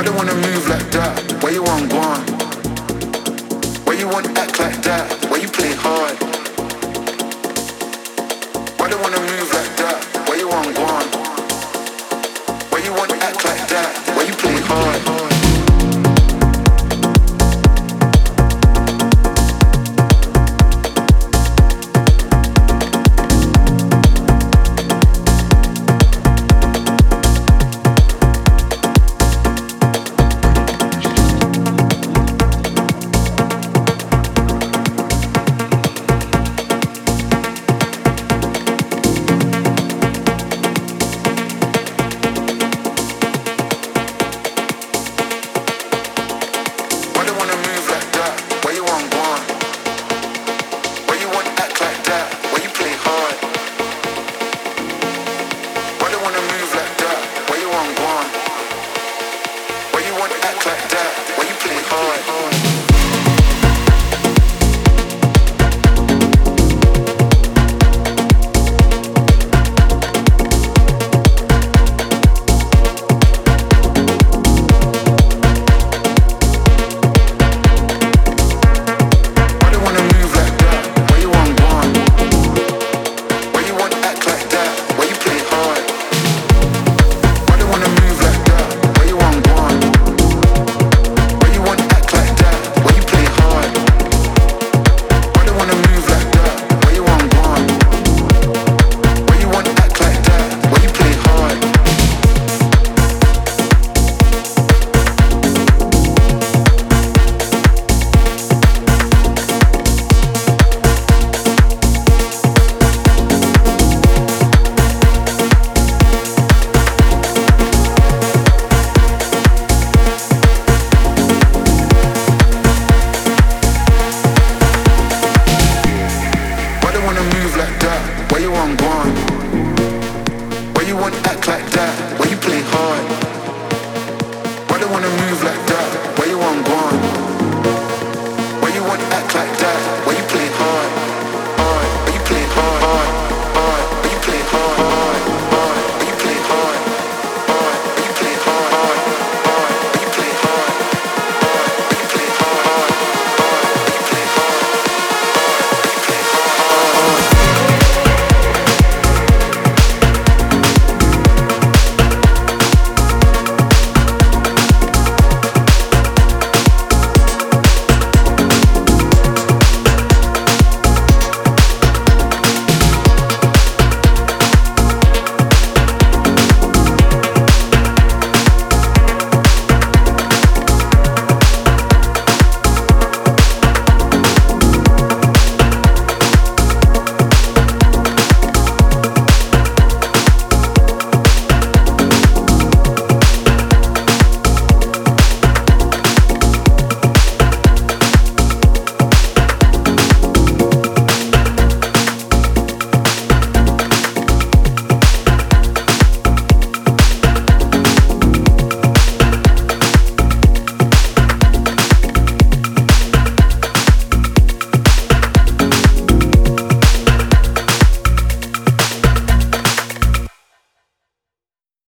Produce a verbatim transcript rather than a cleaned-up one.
don't wanna move like that? Why you want gone? Why you want act like that? Why you play hard? Why don't wanna move like that? Why you want gone? Why you want act like that? Why you play hard? Why you wanna move like that? Why you want gone? Why you want to act like that?